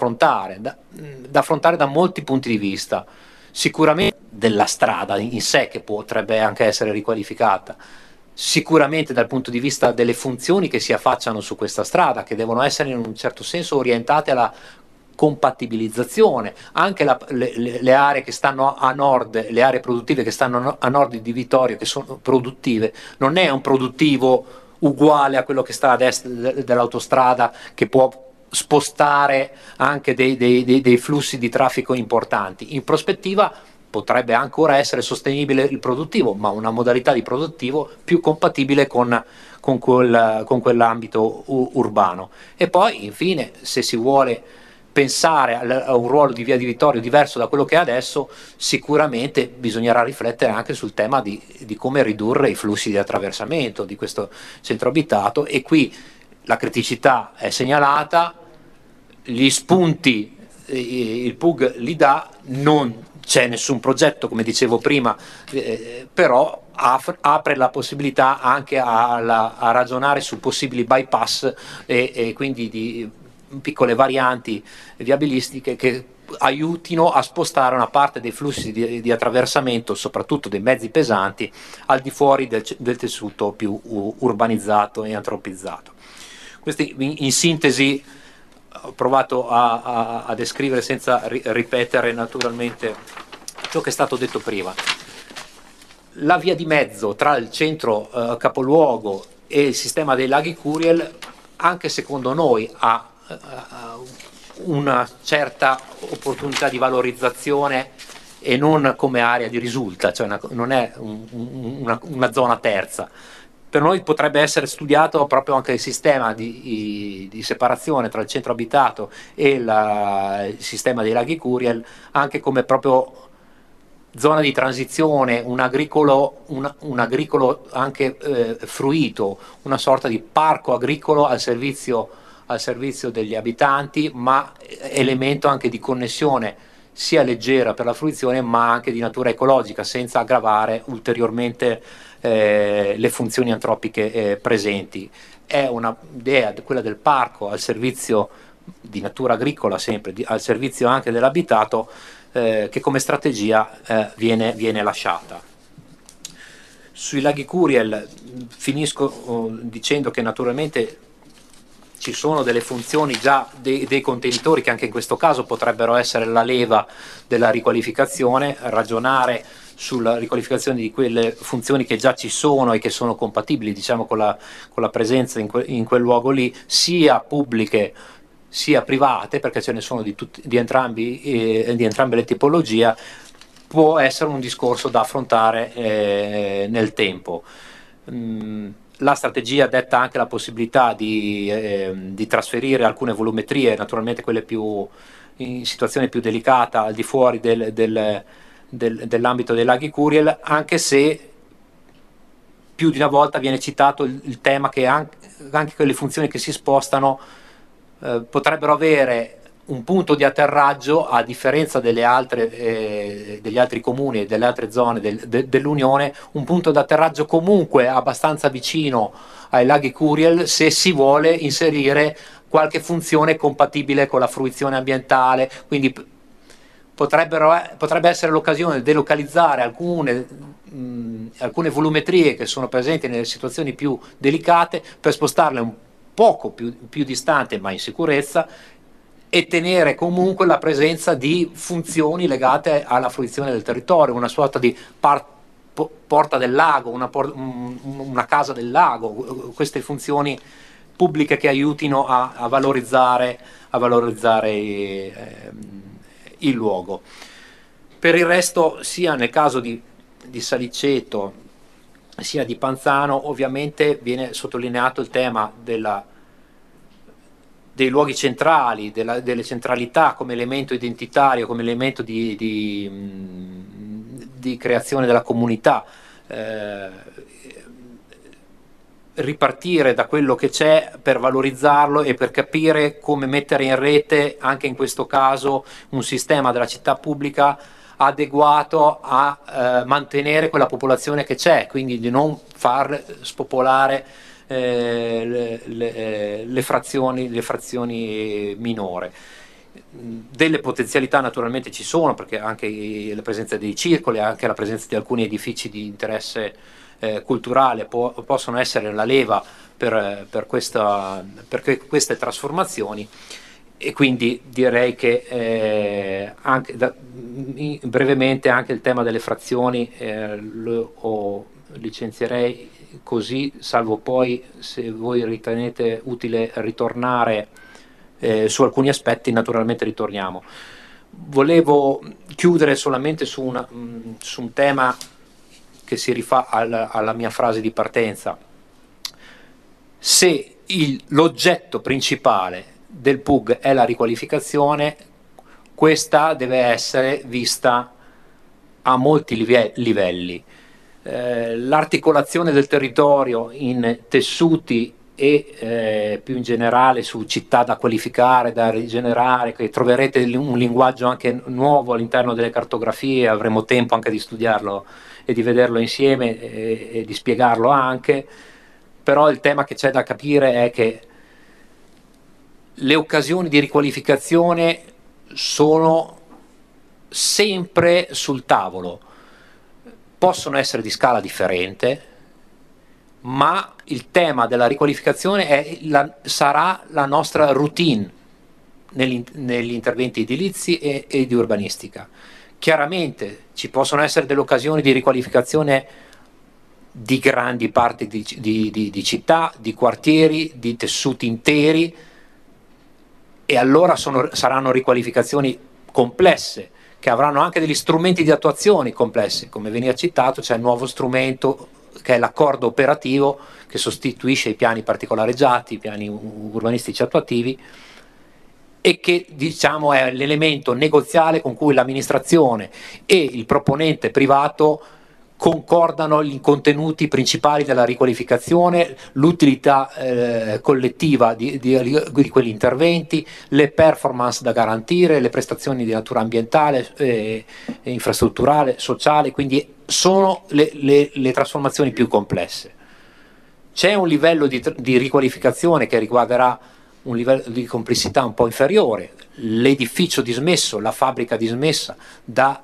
affrontare, da affrontare da molti punti di vista. Sicuramente della strada in sé, che potrebbe anche essere riqualificata, sicuramente dal punto di vista delle funzioni che si affacciano su questa strada, che devono essere in un certo senso orientate alla compatibilizzazione, anche le aree che stanno a nord, le aree produttive che stanno a nord di Vittorio, che sono produttive, non è un produttivo uguale a quello che sta ad est dell'autostrada, che può spostare anche dei flussi di traffico importanti. In prospettiva potrebbe ancora essere sostenibile il produttivo, ma una modalità di produttivo più compatibile con quell'ambito urbano. E poi, infine, se si vuole pensare a un ruolo di Via di Vittorio diverso da quello che è adesso, sicuramente bisognerà riflettere anche sul tema di come ridurre i flussi di attraversamento di questo centro abitato, e qui la criticità è segnalata, gli spunti il PUG li dà, non c'è nessun progetto, come dicevo prima, però apre la possibilità anche a ragionare su possibili bypass e quindi di piccole varianti viabilistiche che aiutino a spostare una parte dei flussi di attraversamento, soprattutto dei mezzi pesanti, al di fuori del tessuto più urbanizzato e antropizzato. Questi, in sintesi, ho provato a descrivere, senza ripetere naturalmente ciò che è stato detto prima. La via di mezzo tra il centro capoluogo e il sistema dei laghi Curiel, anche secondo noi, ha una certa opportunità di valorizzazione, e non come area di risulta, cioè non è una zona terza. Per noi potrebbe essere studiato proprio anche il sistema di separazione tra il centro abitato e il sistema dei laghi Curiel, anche come proprio zona di transizione, un agricolo anche fruito, una sorta di parco agricolo al servizio degli abitanti, ma elemento anche di connessione sia leggera per la fruizione, ma anche di natura ecologica, senza aggravare ulteriormente le funzioni antropiche presenti. È un'idea, quella del parco al servizio di natura agricola, sempre al servizio anche dell'abitato, che come strategia viene lasciata. Sui laghi Curiel finisco dicendo che naturalmente ci sono delle funzioni già dei contenitori, che anche in questo caso potrebbero essere la leva della riqualificazione, ragionare sulla riqualificazione di quelle funzioni che già ci sono e che sono compatibili, diciamo, con la presenza in quel luogo lì, sia pubbliche sia private, perché ce ne sono di entrambe le tipologie. Può essere un discorso da affrontare nel tempo. La strategia detta anche la possibilità di trasferire alcune volumetrie, naturalmente quelle più in situazione più delicata, al di fuori dell'ambito dei laghi Curiel, anche se più di una volta viene citato il tema che anche quelle funzioni che si spostano potrebbero avere un punto di atterraggio, a differenza degli altri comuni e delle altre zone dell'Unione, un punto di atterraggio comunque abbastanza vicino ai laghi Curiel, se si vuole inserire qualche funzione compatibile con la fruizione ambientale. Quindi potrebbe essere l'occasione di delocalizzare alcune volumetrie che sono presenti nelle situazioni più delicate, per spostarle un poco più distante, ma in sicurezza, e tenere comunque la presenza di funzioni legate alla fruizione del territorio, una sorta di porta del lago, una casa del lago, queste funzioni pubbliche che aiutino a valorizzare il luogo. Per il resto, sia nel caso di Saliceto sia di Panzano, ovviamente viene sottolineato il tema dei luoghi centrali, delle centralità come elemento identitario, come elemento di creazione della comunità. Ripartire da quello che c'è per valorizzarlo e per capire come mettere in rete, anche in questo caso, un sistema della città pubblica adeguato a mantenere quella popolazione che c'è, quindi di non far spopolare le frazioni minore. Delle potenzialità naturalmente ci sono, perché anche la presenza dei circoli, anche la presenza di alcuni edifici di interesse culturale possono essere la leva per queste trasformazioni, e quindi direi che brevemente anche il tema delle frazioni lo licenzierei così, salvo poi, se voi ritenete utile ritornare su alcuni aspetti, naturalmente ritorniamo. Volevo chiudere solamente su un tema che si rifà alla mia frase di partenza. Se l'oggetto principale del PUG è la riqualificazione, questa deve essere vista a molti livelli. L'articolazione del territorio in tessuti e più in generale su città da qualificare, da rigenerare, che troverete un linguaggio anche nuovo all'interno delle cartografie, avremo tempo anche di studiarlo e di vederlo insieme e di spiegarlo anche. Però il tema che c'è da capire è che le occasioni di riqualificazione sono sempre sul tavolo, possono essere di scala differente, ma il tema della riqualificazione sarà la nostra routine negli interventi edilizi e di urbanistica. Chiaramente ci possono essere delle occasioni di riqualificazione di grandi parti di città, di quartieri, di tessuti interi, e allora saranno riqualificazioni complesse, che avranno anche degli strumenti di attuazione complessi. Come veniva citato, c'è il nuovo strumento che è l'accordo operativo, che sostituisce i piani particolareggiati, i piani urbanistici attuativi, e che diciamo è l'elemento negoziale con cui l'amministrazione e il proponente privato concordano i contenuti principali della riqualificazione, l'utilità collettiva di quegli interventi, le performance da garantire, le prestazioni di natura ambientale, infrastrutturale, sociale, quindi sono le trasformazioni più complesse. C'è un livello di riqualificazione che riguarderà un livello di complessità un po' inferiore, l'edificio dismesso, la fabbrica dismessa da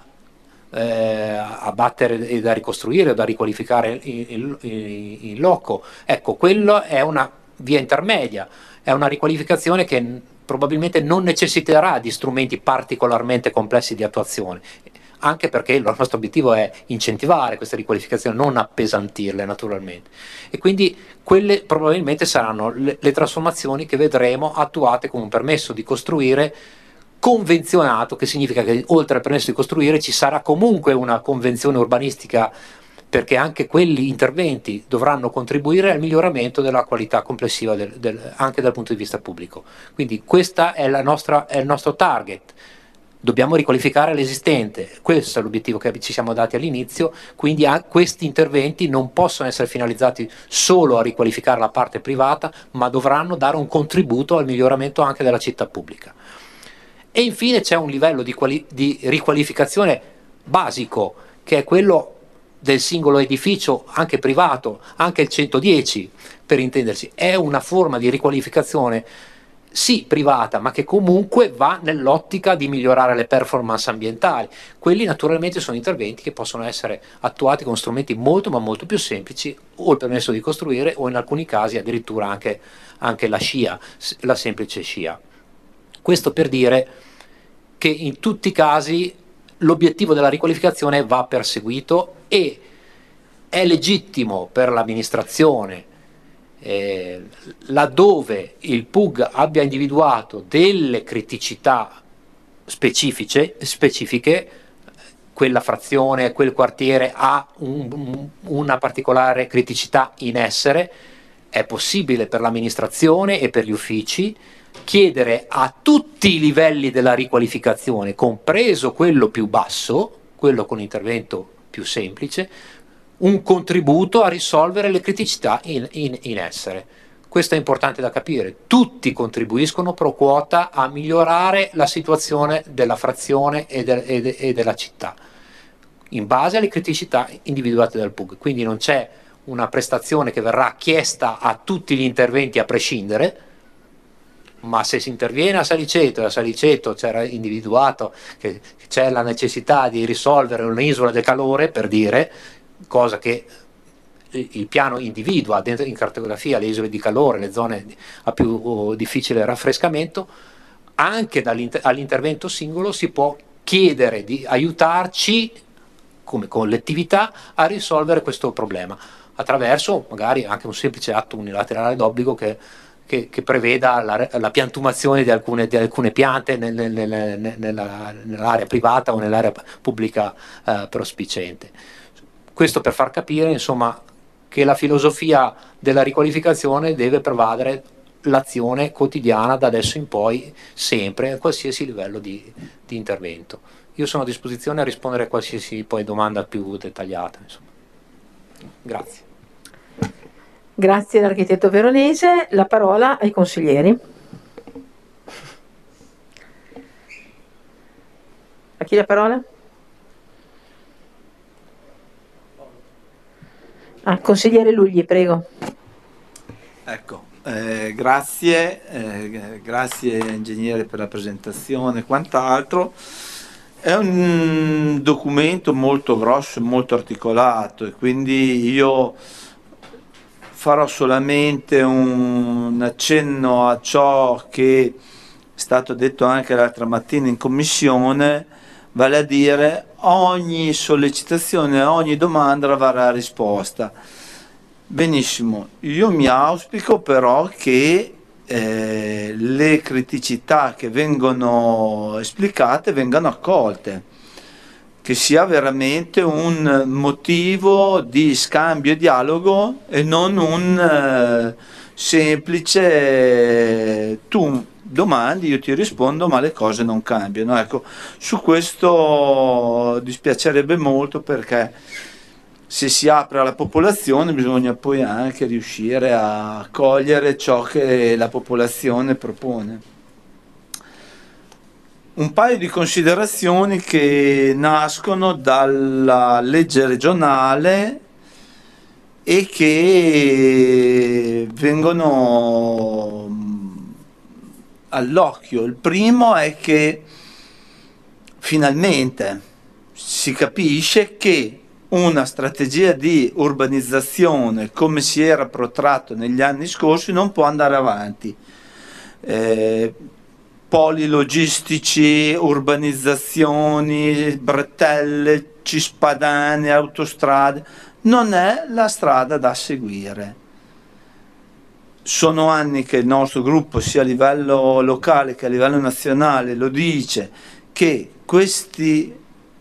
abbattere e da ricostruire o da riqualificare in loco. Ecco, quello è una via intermedia, è una riqualificazione che probabilmente non necessiterà di strumenti particolarmente complessi di attuazione, anche perché il nostro obiettivo è incentivare queste riqualificazioni, non appesantirle naturalmente, e quindi quelle probabilmente saranno le trasformazioni che vedremo attuate con un permesso di costruire convenzionato, che significa che oltre al permesso di costruire ci sarà comunque una convenzione urbanistica, perché anche quegli interventi dovranno contribuire al miglioramento della qualità complessiva anche dal punto di vista pubblico. Quindi questo è il nostro target. Dobbiamo riqualificare l'esistente, questo è l'obiettivo che ci siamo dati all'inizio, quindi questi interventi non possono essere finalizzati solo a riqualificare la parte privata, ma dovranno dare un contributo al miglioramento anche della città pubblica. E infine c'è un livello di riqualificazione basico, che è quello del singolo edificio, anche privato, anche il 110 per intendersi, è una forma di riqualificazione sì privata, ma che comunque va nell'ottica di migliorare le performance ambientali. Quelli naturalmente sono interventi che possono essere attuati con strumenti molto ma molto più semplici, o il permesso di costruire, o in alcuni casi addirittura anche la SCIA, la semplice SCIA. Questo per dire che in tutti i casi l'obiettivo della riqualificazione va perseguito, e è legittimo per l'amministrazione, laddove il PUG abbia individuato delle criticità specifiche, quella frazione, quel quartiere ha una particolare criticità in essere, è possibile per l'amministrazione e per gli uffici chiedere a tutti i livelli della riqualificazione, compreso quello più basso, quello con intervento più semplice, un contributo a risolvere le criticità in essere. Questo è importante da capire. Tutti contribuiscono pro quota a migliorare la situazione della frazione e della città, in base alle criticità individuate dal PUG. Quindi non c'è una prestazione che verrà chiesta a tutti gli interventi a prescindere, ma se si interviene a Saliceto e a Saliceto c'era individuato che c'è la necessità di risolvere un'isola del calore, per dire, cosa che il piano individua dentro in cartografia le isole di calore, le zone a più difficile raffrescamento, anche all'intervento singolo si può chiedere di aiutarci come collettività a risolvere questo problema attraverso magari anche un semplice atto unilaterale d'obbligo che preveda la piantumazione di alcune piante nell'area privata o nell'area pubblica prospiciente. Questo per far capire, insomma, che la filosofia della riqualificazione deve pervadere l'azione quotidiana da adesso in poi, sempre, a qualsiasi livello di intervento. Io sono a disposizione a rispondere a qualsiasi poi domanda più dettagliata. Insomma. Grazie. Grazie all'architetto Veronese. La parola ai consiglieri. A chi la parola? Consigliere Lugli, prego. Ecco, grazie ingegnere per la presentazione e quant'altro. È un documento molto grosso e molto articolato e quindi io farò solamente un accenno a ciò che è stato detto anche l'altra mattina in commissione, vale a dire ogni sollecitazione, ogni domanda avrà risposta. Benissimo, io mi auspico però che le criticità che vengono esplicate vengano accolte, che sia veramente un motivo di scambio e dialogo e non un semplice tu domandi, io ti rispondo ma le cose non cambiano. Ecco, su questo dispiacerebbe molto, perché se si apre alla popolazione bisogna poi anche riuscire a cogliere ciò che la popolazione propone. Un paio di considerazioni che nascono dalla legge regionale e che vengono all'occhio. Il primo è che finalmente si capisce che una strategia di urbanizzazione come si era protratto negli anni scorsi non può andare avanti. Poli logistici, urbanizzazioni, bretelle, cispadane, autostrade, non è la strada da seguire. Sono anni che il nostro gruppo, sia a livello locale che a livello nazionale, lo dice, che questi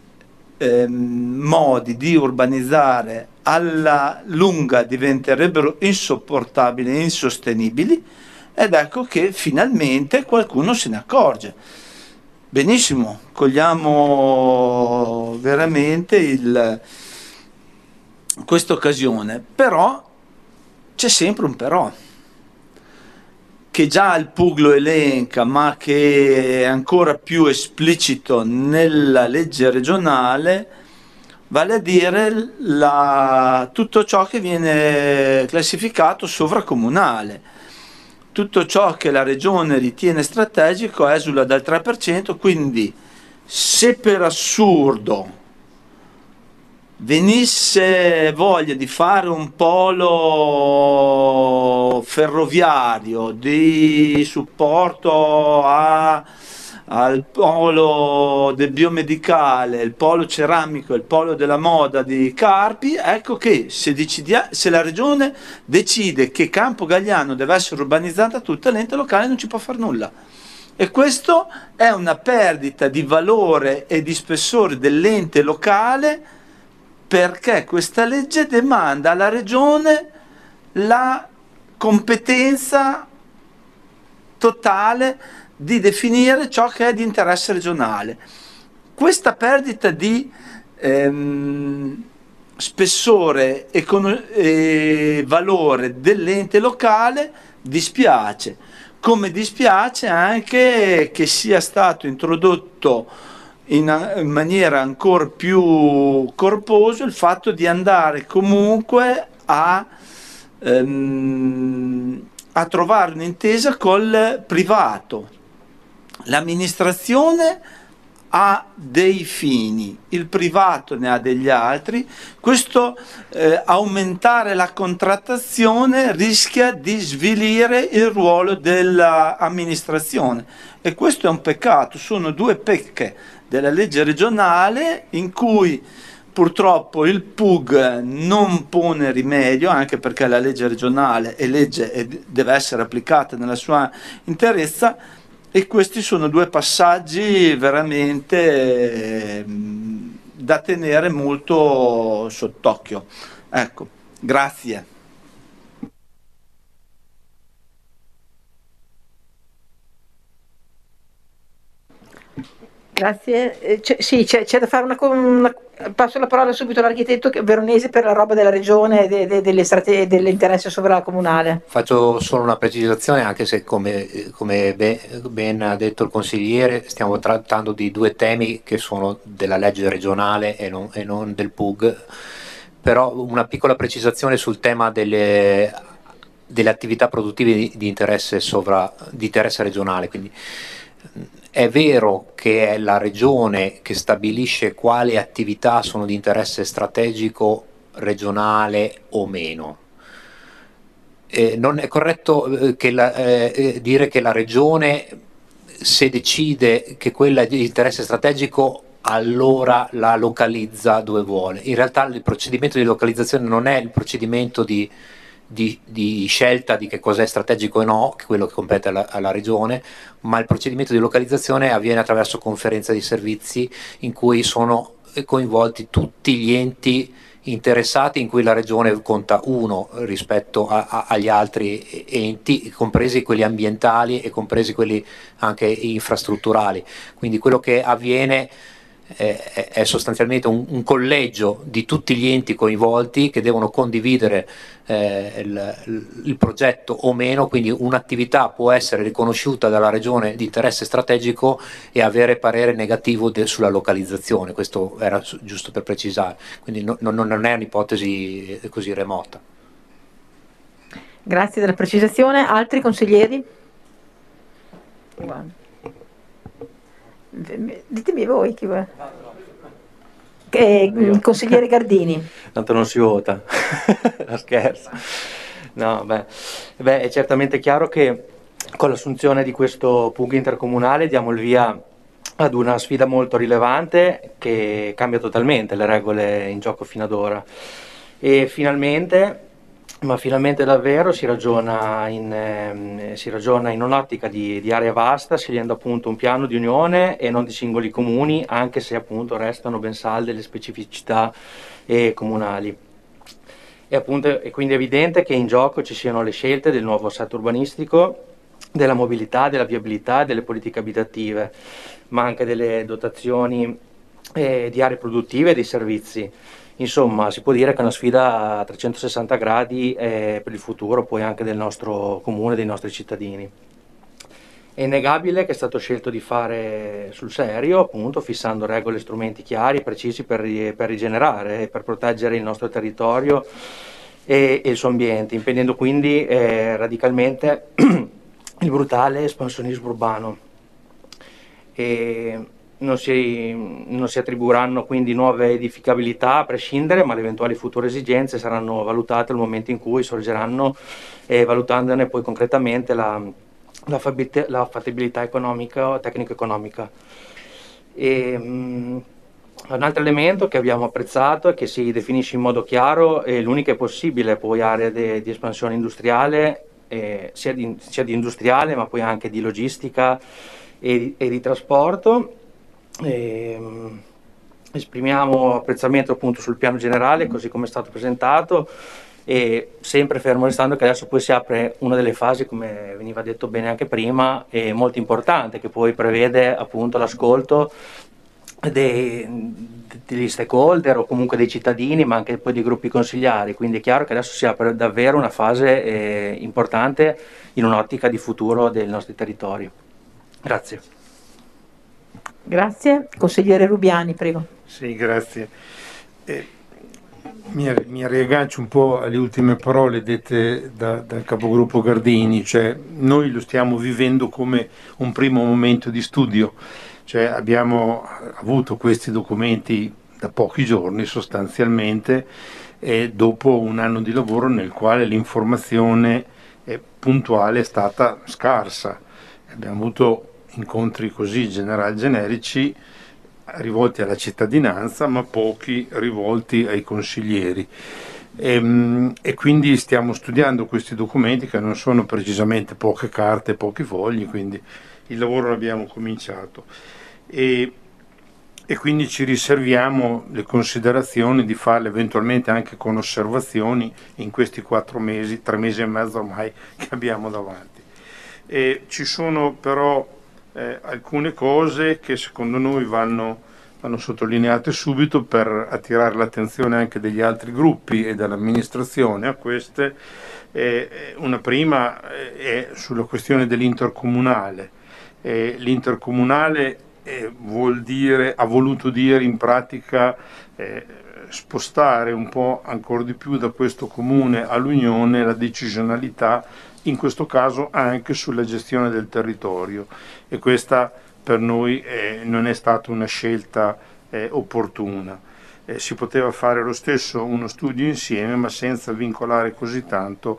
modi di urbanizzare alla lunga diventerebbero insopportabili e insostenibili, ed ecco che finalmente qualcuno se ne accorge. Benissimo, cogliamo veramente questa occasione, però c'è sempre un però, che già il PUG lo elenca, ma che è ancora più esplicito nella legge regionale, vale a dire tutto ciò che viene classificato sovracomunale. Tutto ciò che la regione ritiene strategico esula dal 3%, quindi se per assurdo venisse voglia di fare un polo ferroviario di supporto al polo del biomedicale, il polo ceramico, il polo della moda di Carpi, ecco che se la regione decide che Campo Galliano deve essere urbanizzata tutta, l'ente locale non ci può fare nulla. E questo è una perdita di valore e di spessore dell'ente locale, perché questa legge demanda alla regione la competenza totale di definire ciò che è di interesse regionale. Questa perdita di spessore e valore dell'ente locale dispiace, come dispiace anche che sia stato introdotto in maniera ancora più corposa il fatto di andare comunque a a trovare un'intesa col privato. L'amministrazione ha dei fini, il privato ne ha degli altri. Questo aumentare la contrattazione rischia di svilire il ruolo dell'amministrazione, e questo è un peccato. Sono due pecche della legge regionale in cui purtroppo il PUG non pone rimedio, anche perché la legge regionale è legge e deve essere applicata nella sua interezza. E questi sono due passaggi veramente da tenere molto sott'occhio. Ecco, grazie. Grazie. Sì, c'è da fare passo la parola subito all'architetto veronese per la roba della regione e dell'interesse sovracomunale. Faccio solo una precisazione, anche se come ben ha detto il consigliere, stiamo trattando di due temi che sono della legge regionale e non del PUG, però una piccola precisazione sul tema delle attività produttive di interesse regionale. Quindi è vero che è la regione che stabilisce quali attività sono di interesse strategico regionale o meno. Non è corretto dire che la regione, se decide che quella è di interesse strategico, allora la localizza dove vuole. In realtà il procedimento di localizzazione non è il procedimento di scelta di che cos'è strategico e no, che è quello che compete alla regione, ma il procedimento di localizzazione avviene attraverso conferenza di servizi in cui sono coinvolti tutti gli enti interessati, in cui la regione conta uno rispetto agli altri enti, compresi quelli ambientali e compresi quelli anche infrastrutturali. Quindi quello che avviene è sostanzialmente un collegio di tutti gli enti coinvolti che devono condividere il progetto o meno. Quindi un'attività può essere riconosciuta dalla regione di interesse strategico e avere parere negativo sulla localizzazione. Questo era giusto per precisare, quindi non è un'ipotesi così remota. Grazie della precisazione. Altri consiglieri? Ditemi voi chi vuole. Consigliere Gardini. Tanto non si vota. Scherzo. No, beh, è certamente chiaro che con l'assunzione di questo PUG intercomunale diamo il via ad una sfida molto rilevante che cambia totalmente le regole in gioco fino ad ora, e finalmente davvero si ragiona in un'ottica di area vasta, scegliendo appunto un piano di unione e non di singoli comuni, anche se appunto restano ben salde le specificità comunali. È quindi evidente che in gioco ci siano le scelte del nuovo assetto urbanistico, della mobilità, della viabilità e delle politiche abitative, ma anche delle dotazioni di aree produttive e dei servizi. Insomma, si può dire che è una sfida a 360 gradi per il futuro poi anche del nostro comune, dei nostri cittadini. È innegabile che è stato scelto di fare sul serio, appunto, fissando regole e strumenti chiari e precisi per rigenerare e per proteggere il nostro territorio e il suo ambiente, impedendo quindi radicalmente il brutale espansionismo urbano. Non si attribuiranno quindi nuove edificabilità a prescindere, ma le eventuali future esigenze saranno valutate al momento in cui sorgeranno, valutandone poi concretamente la fattibilità economica, tecnico-economica. Un altro elemento che abbiamo apprezzato è che si definisce in modo chiaro l'unica e possibile poi area di espansione industriale, sia di industriale ma poi anche di logistica e di trasporto. Esprimiamo apprezzamento appunto sul piano generale così come è stato presentato, e sempre fermo restando che adesso poi si apre una delle fasi, come veniva detto bene anche prima, molto importante, che poi prevede appunto l'ascolto degli stakeholder o comunque dei cittadini, ma anche poi dei gruppi consigliari. Quindi è chiaro che adesso si apre davvero una fase importante in un'ottica di futuro dei nostri territori. Grazie. Grazie. Consigliere Rubiani, prego. Sì, grazie. Mi riaggancio un po' alle ultime parole dette dal capogruppo Gardini, cioè noi lo stiamo vivendo come un primo momento di studio, cioè abbiamo avuto questi documenti da pochi giorni sostanzialmente, e dopo un anno di lavoro nel quale l'informazione puntuale è stata scarsa. Abbiamo avuto incontri così generici rivolti alla cittadinanza, ma pochi rivolti ai consiglieri. E quindi stiamo studiando questi documenti, che non sono precisamente poche carte, pochi fogli, quindi il lavoro l'abbiamo cominciato. E quindi ci riserviamo le considerazioni di farle eventualmente anche con osservazioni in questi 4 mesi, 3 mesi e mezzo ormai che abbiamo davanti. Ci sono però alcune cose che secondo noi vanno sottolineate subito per attirare l'attenzione anche degli altri gruppi e dell'amministrazione a queste. Una prima è sulla questione dell'intercomunale. L'intercomunale ha voluto dire in pratica spostare un po' ancora di più da questo comune all'unione la decisionalità, in questo caso anche sulla gestione del territorio, e questa per noi non è stata una scelta opportuna. Si poteva fare lo stesso uno studio insieme, ma senza vincolare così tanto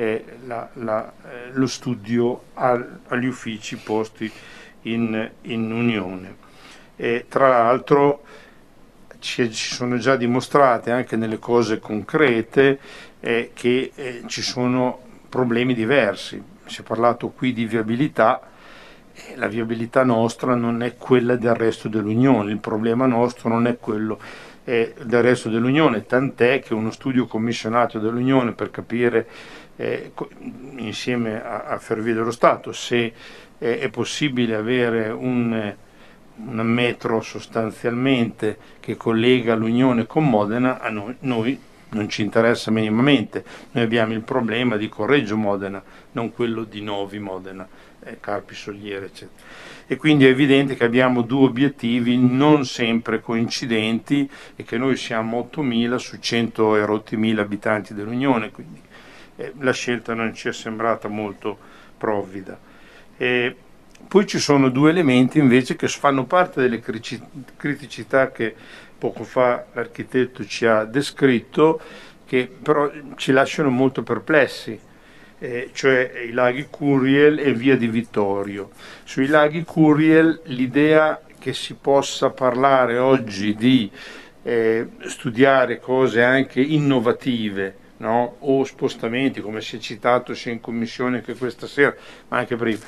lo studio agli uffici posti in unione. Tra l'altro ci sono già dimostrate anche nelle cose concrete che ci sono problemi diversi. Si è parlato qui di viabilità. La viabilità nostra non è quella del resto dell'Unione, il problema nostro non è quello del resto dell'Unione, tant'è che uno studio commissionato dall'Unione per capire insieme a Ferrovie dello Stato se è possibile avere una metro sostanzialmente che collega l'Unione con Modena, a noi non ci interessa minimamente. Noi abbiamo il problema di Correggio Modena, non quello di Novi Modena, Carpi Soliere, eccetera. E quindi è evidente che abbiamo 2 obiettivi non sempre coincidenti e che noi siamo 8.000 su 100 e rotti mila abitanti dell'Unione, quindi la scelta non ci è sembrata molto provvida. Poi ci sono 2 elementi invece che fanno parte delle criticità che poco fa l'architetto ci ha descritto, che però ci lasciano molto perplessi, cioè i laghi Curiel e Via di Vittorio. Sui laghi Curiel l'idea che si possa parlare oggi di studiare cose anche innovative, no? O spostamenti, come si è citato sia in commissione che questa sera, ma anche prima,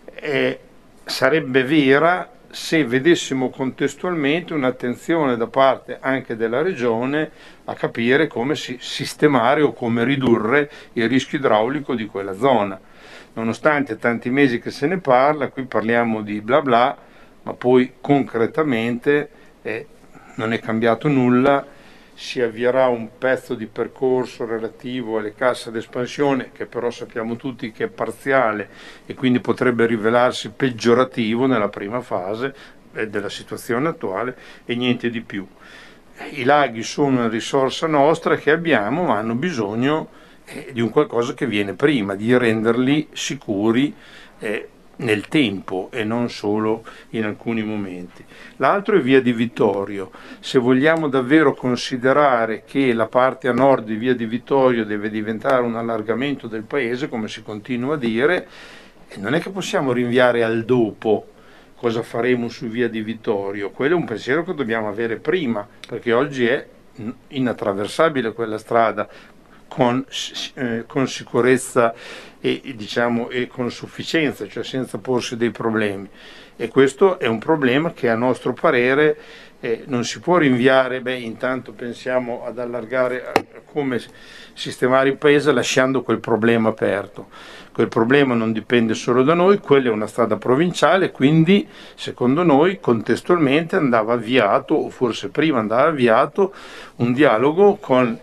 sarebbe vera se vedessimo contestualmente un'attenzione da parte anche della Regione a capire come sistemare o come ridurre il rischio idraulico di quella zona. Nonostante tanti mesi che se ne parla, qui parliamo di bla bla, ma poi concretamente non è cambiato nulla. Si avvierà un pezzo di percorso relativo alle casse d'espansione, che però sappiamo tutti che è parziale e quindi potrebbe rivelarsi peggiorativo nella prima fase della situazione attuale, e niente di più. I laghi sono una risorsa nostra che abbiamo, ma hanno bisogno di un qualcosa che viene prima, di renderli sicuri nel tempo e non solo in alcuni momenti. L'altro è Via di Vittorio. Se vogliamo davvero considerare che la parte a nord di Via di Vittorio deve diventare un allargamento del paese, come si continua a dire, non è che possiamo rinviare al dopo cosa faremo su Via di Vittorio. Quello è un pensiero che dobbiamo avere prima, perché oggi è inattraversabile quella strada con sicurezza e con sufficienza, cioè senza porsi dei problemi. E questo è un problema che a nostro parere non si può rinviare. Intanto pensiamo ad allargare come sistemare il paese lasciando quel problema aperto. Quel problema non dipende solo da noi, quella è una strada provinciale, quindi secondo noi contestualmente andava avviato, o forse prima andava avviato, un dialogo con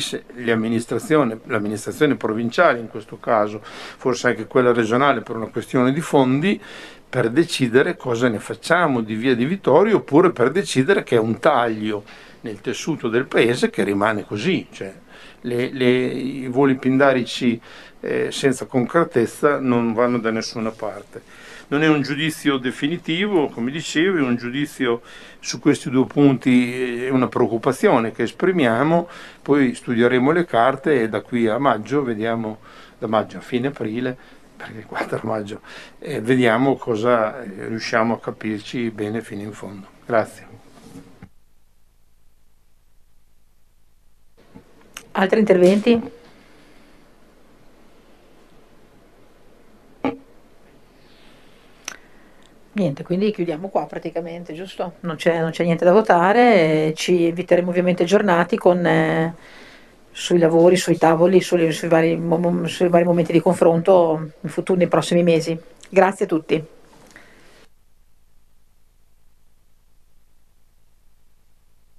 l'amministrazione provinciale in questo caso, forse anche quella regionale per una questione di fondi, per decidere cosa ne facciamo di Via di Vittorio, oppure per decidere che è un taglio nel tessuto del paese che rimane così, cioè i voli pindarici senza concretezza non vanno da nessuna parte. Non è un giudizio definitivo, come dicevo, è un giudizio su questi due punti, è una preoccupazione che esprimiamo, poi studieremo le carte e da qui a maggio, vediamo, da maggio a fine aprile, perché il 4 maggio, vediamo cosa riusciamo a capirci bene fino in fondo. Grazie. Altri interventi? Niente, quindi chiudiamo qua praticamente, giusto? Non c'è niente da votare, ci inviteremo ovviamente aggiornati sui lavori, sui tavoli, sui vari momenti di confronto nei prossimi mesi. Grazie a tutti.